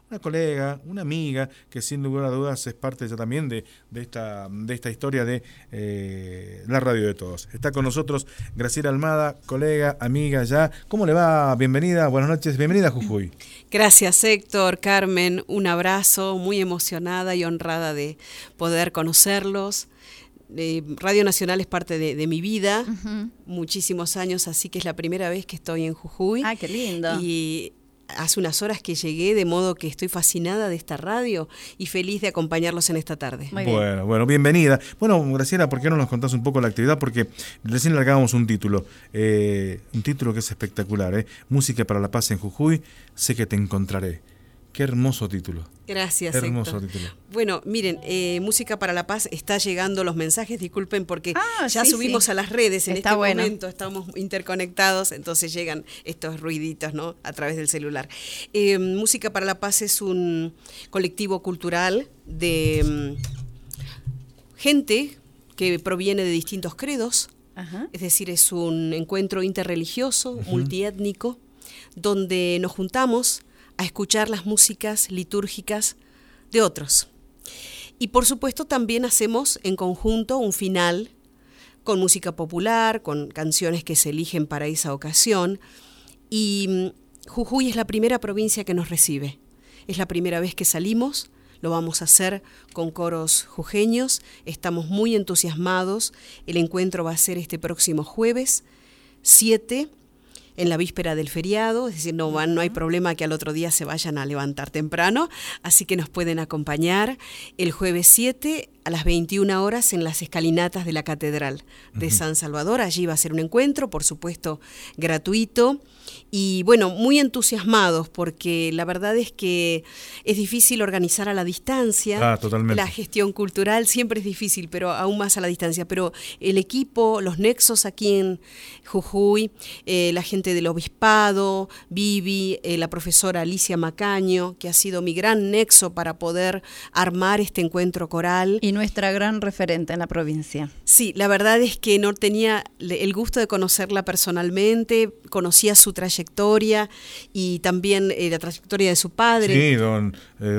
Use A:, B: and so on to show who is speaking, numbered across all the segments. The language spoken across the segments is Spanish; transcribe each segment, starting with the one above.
A: una colega, una amiga, que sin lugar a dudas es parte ya también de esta historia de la radio de todos. Está con nosotros Graciela Almada, colega, amiga ya. ¿Cómo le va? Bienvenida, buenas noches, bienvenida a Jujuy.
B: Gracias, Héctor, Carmen, un abrazo, muy emocionada y honrada de poder conocerlos. Radio Nacional es parte de mi vida, muchísimos años, así que es la primera vez que estoy en Jujuy.
C: ¡Ah, qué lindo!
B: Y hace unas horas que llegué, de modo que estoy fascinada de esta radio y feliz de acompañarlos en esta tarde.
A: Bueno, bienvenida. Bueno, Graciela, ¿por qué no nos contás un poco la actividad? Porque recién largábamos un título que es espectacular, Música para la Paz en Jujuy, sé que te encontraré. Qué hermoso título.
B: Gracias,
A: hermoso
B: Héctor.
A: Título.
B: Bueno, miren, Música para la Paz está llegando los mensajes, disculpen porque ya
C: sí,
B: subimos a las redes en
C: está bueno.
B: momento, estamos interconectados, entonces llegan estos ruiditos, ¿no?, a través del celular. Música para la Paz es un colectivo cultural de gente que proviene de distintos credos, es decir, es un encuentro interreligioso, multiétnico, donde nos juntamos a escuchar las músicas litúrgicas de otros. Y por supuesto también hacemos en conjunto un final con música popular, con canciones que se eligen para esa ocasión. Y Jujuy es la primera provincia que nos recibe. Es la primera vez que salimos, lo vamos a hacer con coros jujeños, estamos muy entusiasmados. El encuentro va a ser este próximo jueves 7, en la víspera del feriado, es decir, no hay problema que al otro día se vayan a levantar temprano, así que nos pueden acompañar el jueves 7 a las 21 horas en las escalinatas de la Catedral de San Salvador. Allí va a ser un encuentro, por supuesto, gratuito. Y bueno, muy entusiasmados porque la verdad es que es difícil organizar a la distancia.
A: Totalmente.
B: La gestión cultural siempre es difícil, pero aún más a la distancia. Pero el equipo, los nexos aquí en Jujuy, la gente del obispado, Vivi, la profesora Alicia Macaño, que ha sido mi gran nexo para poder armar este encuentro coral.
C: Y nuestra gran referente en la provincia.
B: Sí, la verdad es que no tenía el gusto de conocerla personalmente, conocía su trayectoria y también la trayectoria de su padre.
A: Sí, don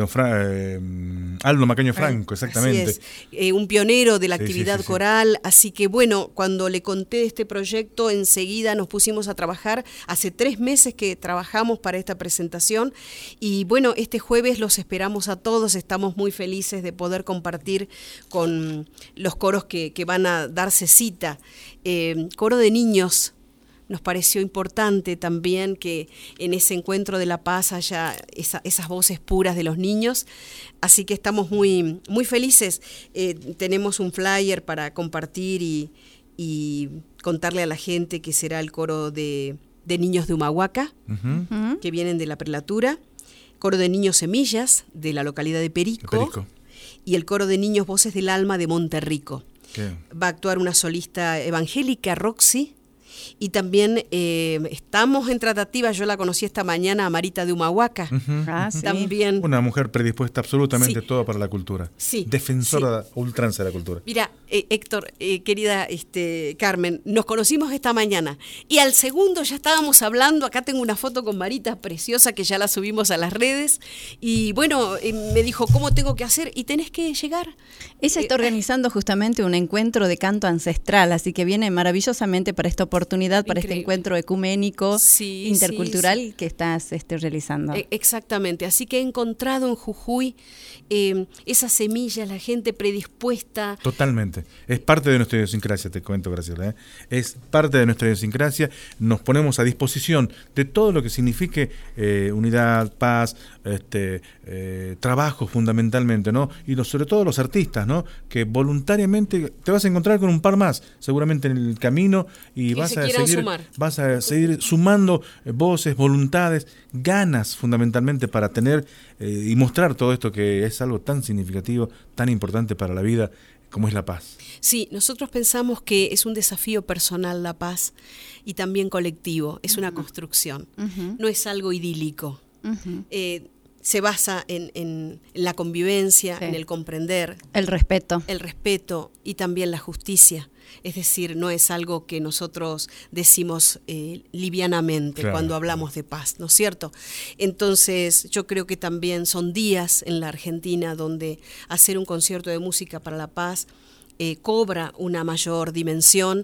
A: Aldo Macaño Franco, exactamente.
B: Así es, un pionero de la actividad
A: sí.
B: coral, así que bueno, cuando le conté de este proyecto, enseguida nos pusimos a trabajar. Hace 3 meses que trabajamos para esta presentación y bueno, este jueves los esperamos a todos, estamos muy felices de poder compartir con los coros que van a darse cita. Coro de niños, nos pareció importante también que en ese encuentro de la paz haya esas voces puras de los niños, así que estamos muy, muy felices. Tenemos un flyer para compartir y contarle a la gente que será el coro de niños de Humahuaca, que vienen de la prelatura, coro de niños Semillas, de la localidad de Perico. Y el coro de niños Voces del Alma de Monterrico. Va a actuar una solista evangélica, Roxy, y también estamos en tratativa, yo la conocí esta mañana, a Marita de Humahuaca.
C: Sí.
B: También.
A: Una mujer predispuesta absolutamente toda para la cultura.
B: Sí.
A: Defensora ultranza de la cultura.
B: Mira, Héctor, querida Carmen, nos conocimos esta mañana y al segundo ya estábamos hablando. Acá tengo una foto con Marita preciosa que ya la subimos a las redes y bueno, me dijo, ¿cómo tengo que hacer? Y tenés que llegar.
C: Ella está organizando justamente un encuentro de canto ancestral, así que viene maravillosamente para esta oportunidad, para este encuentro ecuménico, intercultural que estás realizando.
A: Exactamente,
B: así que he encontrado en Jujuy esas semillas, la gente predispuesta.
A: Totalmente, es parte de nuestra idiosincrasia, te cuento, Graciela, es parte de nuestra idiosincrasia. Nos ponemos a disposición de todo lo que signifique unidad, paz, trabajo fundamentalmente, ¿no? Y sobre todo los artistas, ¿no? Que voluntariamente te vas a encontrar con un par más, seguramente en el camino, y vas a seguir sumando voces, voluntades, ganas fundamentalmente para tener y mostrar todo esto que es algo tan significativo, tan importante para la vida como es la paz.
B: Sí, nosotros pensamos que es un desafío personal la paz y también colectivo, es una construcción, no es algo idílico. se basa en la convivencia, en el comprender.
C: El respeto.
B: El respeto y también la justicia. Es decir, no es algo que nosotros decimos livianamente cuando hablamos de paz, ¿no es cierto? Entonces, yo creo que también son días en la Argentina donde hacer un concierto de música para la paz cobra una mayor dimensión,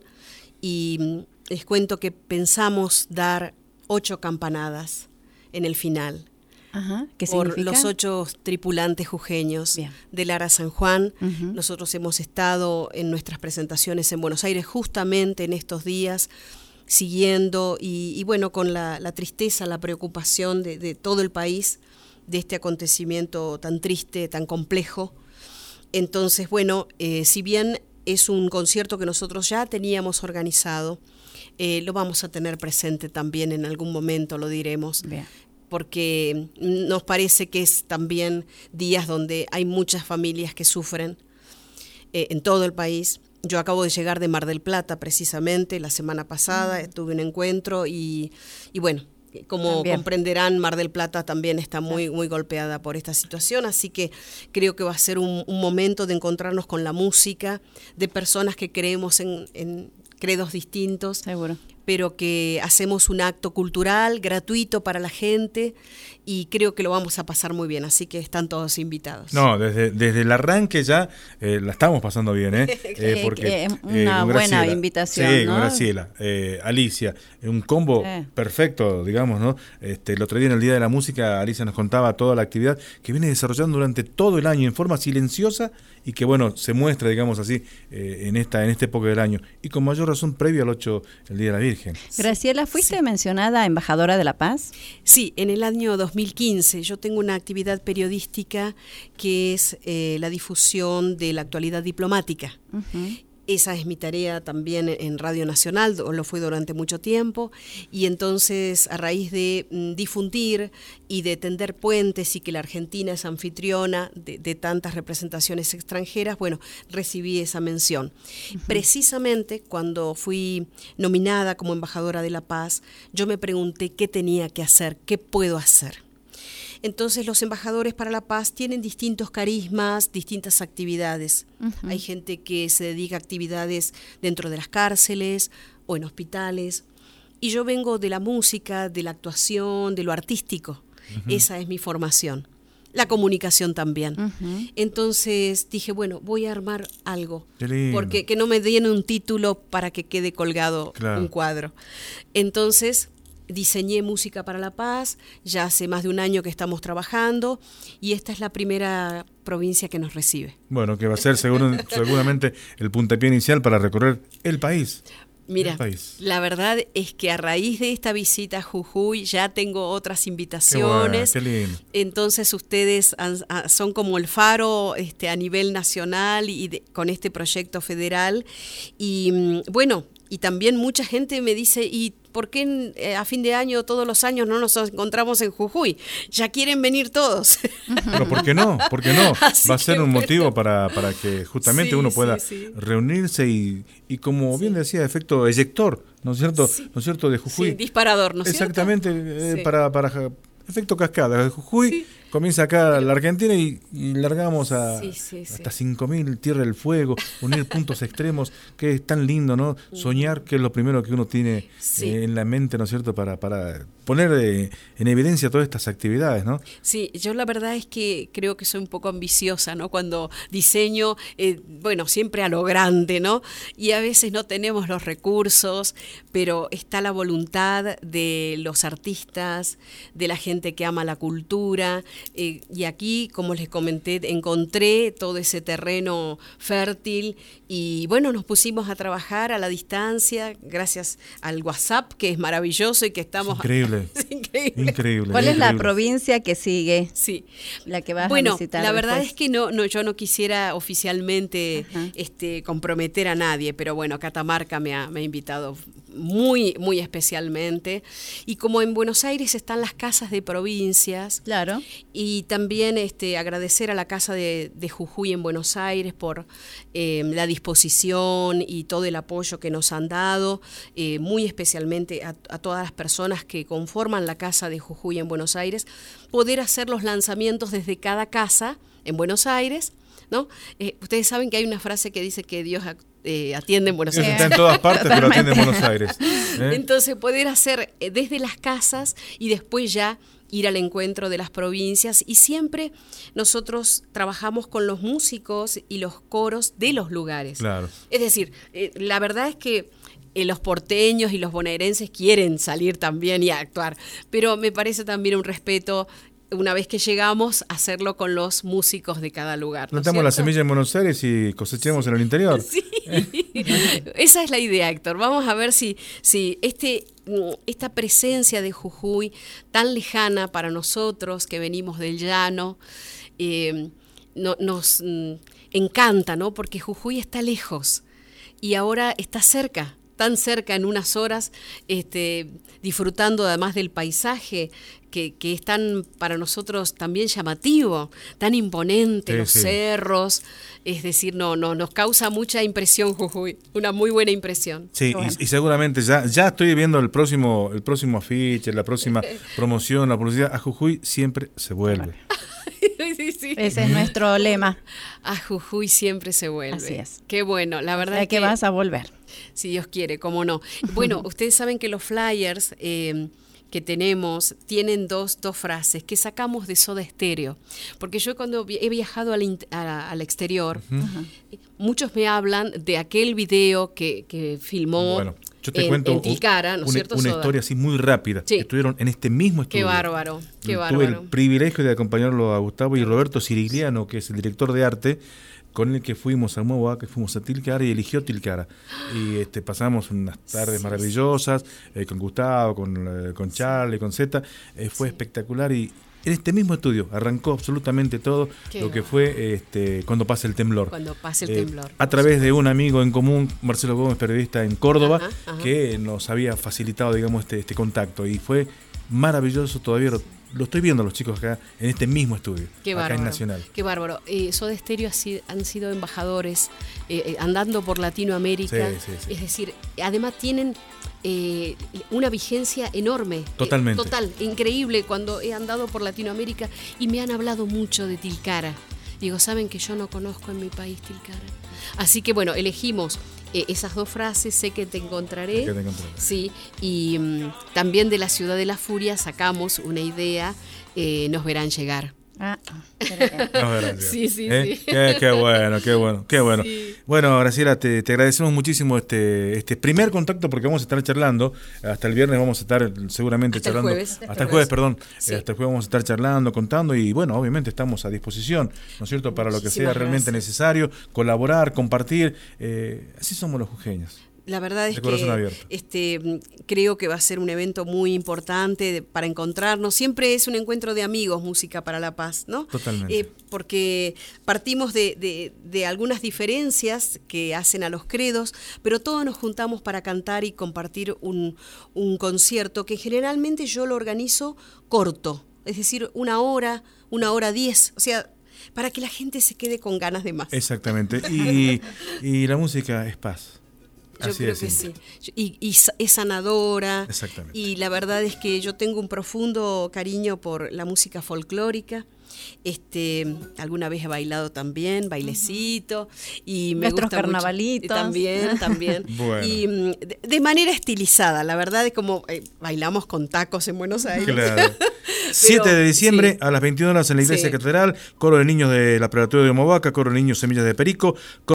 B: y les cuento que pensamos dar 8 campanadas en el final.
C: Ajá, ¿qué
B: por
C: significa?
B: Los 8 tripulantes jujeños de Lara San Juan. Nosotros hemos estado en nuestras presentaciones en Buenos Aires justamente en estos días, siguiendo y bueno, con la tristeza, la preocupación de todo el país, de este acontecimiento tan triste, tan complejo. Entonces, bueno, si bien es un concierto que nosotros ya teníamos organizado, lo vamos a tener presente también en algún momento, lo diremos. Bien. Porque nos parece que es también días donde hay muchas familias que sufren en todo el país. Yo acabo de llegar de Mar del Plata precisamente la semana pasada, tuve un encuentro y bueno, como comprenderán, Mar del Plata también está muy golpeada por esta situación, así que creo que va a ser un momento de encontrarnos con la música, de personas que creemos en credos distintos.
C: Seguro.
B: Pero que hacemos un acto cultural gratuito para la gente y creo que lo vamos a pasar muy bien, así que están todos invitados.
A: No, desde el arranque ya la estamos pasando bien,
C: porque una buena invitación,
A: sí,
C: ¿no?
A: Con Graciela, Alicia, un combo perfecto, digamos, ¿no? El otro día en el Día de la Música, Alicia nos contaba toda la actividad que viene desarrollando durante todo el año en forma silenciosa y que, bueno, se muestra, digamos así, en esta época del año y con mayor razón previo al 8, el Día de la Virgen.
C: Graciela, ¿fuiste mencionada embajadora de la paz?
B: Sí, en el año 2015 yo tengo una actividad periodística que es la difusión de la actualidad diplomática. Esa es mi tarea también en Radio Nacional, lo fue durante mucho tiempo, y entonces a raíz de difundir y de tender puentes y que la Argentina es anfitriona de tantas representaciones extranjeras, bueno, recibí esa mención. Precisamente cuando fui nominada como embajadora de la paz, yo me pregunté qué tenía que hacer, qué puedo hacer. Entonces los embajadores para la paz tienen distintos carismas, distintas actividades. Hay gente que se dedica a actividades dentro de las cárceles o en hospitales. Y yo vengo de la música, de la actuación, de lo artístico. Esa es mi formación. La comunicación también. Entonces dije, bueno, voy a armar algo. Porque que no me den un título para que quede colgado un cuadro. Entonces diseñé Música para la Paz, ya hace más de un año que estamos trabajando y esta es la primera provincia que nos recibe.
A: Bueno, que va a ser seguramente el puntapié inicial para recorrer el país.
B: Mira, la verdad es que a raíz de esta visita a Jujuy ya tengo otras invitaciones.
A: Qué lindo.
B: Entonces ustedes son como el faro a nivel nacional y con este proyecto federal. Y bueno, y también mucha gente me dice, ¿y por qué a fin de año, todos los años, no nos encontramos en Jujuy? Ya quieren venir todos.
A: Pero ¿por qué no? ¿Por qué no? Va a ser un motivo para que justamente uno pueda reunirse y como bien decía, efecto eyector, ¿no es cierto? ¿No es cierto? De Jujuy.
B: Sí, disparador, ¿no es cierto?
A: Exactamente, para efecto cascada. De Jujuy comienza acá la Argentina y largamos hasta 5.000, Tierra del Fuego, unir puntos extremos, que es tan lindo, ¿no? Soñar, que es lo primero que uno tiene en la mente, ¿no es cierto? Para poner en evidencia todas estas actividades, ¿no?
B: Sí, yo la verdad es que creo que soy un poco ambiciosa, ¿no? Cuando diseño, bueno, siempre a lo grande, ¿no? Y a veces no tenemos los recursos, pero está la voluntad de los artistas, de la gente que ama la cultura. Y aquí, como les comenté, encontré todo ese terreno fértil y bueno, nos pusimos a trabajar a la distancia gracias al WhatsApp, que es maravilloso y que estamos...
A: Increíble.
B: Es increíble.
C: ¿Cuál es la provincia que sigue?
B: Sí.
C: La que vas a visitar.
B: La verdad es que no, yo no quisiera oficialmente comprometer a nadie, pero bueno, Catamarca me ha invitado muy, muy especialmente. Y como en Buenos Aires están las casas de provincias,
C: claro,
B: y también agradecer a la Casa de Jujuy en Buenos Aires por la disposición y todo el apoyo que nos han dado, muy especialmente a todas las personas que conforman la Casa de Jujuy en Buenos Aires, poder hacer los lanzamientos desde cada casa en Buenos Aires, ¿no? Ustedes saben que hay una frase que dice que Dios atiende en Buenos Aires.
A: Está en todas partes, pero atiende en Buenos Aires.
B: Entonces, poder hacer desde las casas y después ya ir al encuentro de las provincias. Y siempre nosotros trabajamos con los músicos y los coros de los lugares.
A: Claro.
B: Es decir, la verdad es que los porteños y los bonaerenses quieren salir también y actuar, pero me parece también un respeto, una vez que llegamos, hacerlo con los músicos de cada lugar.
A: Plantamos la semilla en Buenos Aires y cosechemos en el interior.
B: Sí, esa es la idea, Héctor. Vamos a ver si esta presencia de Jujuy, tan lejana para nosotros que venimos del llano, nos encanta, ¿no? Porque Jujuy está lejos y ahora está cerca. Tan cerca en unas horas, disfrutando además del paisaje que es tan para nosotros también llamativo, tan imponente, los cerros, es decir, nos causa mucha impresión Jujuy, una muy buena impresión.
A: Sí, bueno. y seguramente ya estoy viendo el próximo afiche, la próxima promoción, la publicidad. A Jujuy siempre se vuelve.
C: Sí. Ese es nuestro lema.
B: A Jujuy siempre se vuelve.
C: Así es.
B: Qué bueno, la verdad
C: es que vas a volver.
B: Si Dios quiere, cómo no. Bueno, ustedes saben que los flyers que tenemos tienen dos frases que sacamos de Soda Stereo. Porque yo cuando he viajado al exterior, muchos me hablan de aquel video que filmó.
A: Bueno, yo te cuento
B: en Tilcara, ¿no es cierto?
A: Una historia así muy rápida.
B: Sí.
A: Estuvieron en este mismo estudio.
B: Qué bárbaro, qué
A: Tuve
B: bárbaro.
A: el privilegio de acompañarlo a Gustavo y Roberto Cirigliano, que es el director de arte, con el que fuimos a Moa, que fuimos a Tilcara y eligió Tilcara. Y pasamos unas tardes maravillosas con Gustavo, con Charlie, con Zeta. Fue espectacular y en este mismo estudio arrancó absolutamente todo lo que fue Cuando pase el temblor.
B: Cuando pase el temblor.
A: A través de un amigo en común, Marcelo Gómez, periodista en Córdoba, que nos había facilitado, digamos, este contacto. Y fue maravilloso, todavía lo estoy viendo a los chicos acá en este mismo estudio, acá en Nacional.
B: Qué bárbaro. Soda Stereo han sido embajadores andando por Latinoamérica.
A: Sí.
B: Es decir, además tienen una vigencia enorme.
A: Totalmente.
B: Total, increíble cuando he andado por Latinoamérica y me han hablado mucho de Tilcara. Digo, saben que yo no conozco en mi país Tilcara. Así que bueno, elegimos esas dos frases, sé que te encontraré. Sí, y también de la Ciudad de la Furia sacamos una idea, nos verán llegar.
A: Sí. Qué bueno. Sí. Bueno, Graciela, te agradecemos muchísimo este primer contacto, porque vamos a estar charlando hasta el viernes, vamos a estar seguramente charlando hasta el jueves, perdón. Sí. Hasta el jueves vamos a estar charlando, contando, y bueno, obviamente estamos a disposición, ¿no es cierto?, para lo que sea realmente necesario, colaborar, compartir, así somos los jujeños.
B: La verdad es que creo que va a ser un evento muy importante para encontrarnos. Siempre es un encuentro de amigos, Música para la Paz, ¿no?
A: Totalmente.
B: Porque partimos de algunas diferencias que hacen a los credos, pero todos nos juntamos para cantar y compartir un concierto que generalmente yo lo organizo corto, es decir, 1 hora, 1:10, o sea, para que la gente se quede con ganas de más.
A: Exactamente. Y la música es paz.
B: Yo creo que sí. Y es sanadora.
A: Exactamente.
B: Y la verdad es que yo tengo un profundo cariño por la música folclórica. Alguna vez he bailado también, bailecito. Y me
C: nuestros
B: gusta
C: carnavalitos.
B: También.
A: Bueno.
B: Y de manera estilizada, la verdad es como bailamos con tacos en Buenos Aires.
A: Claro. 7 de diciembre a las 21 horas en la Iglesia Catedral, coro de niños de la Preparatoria de Movaca, coro de niños Semillas de Perico.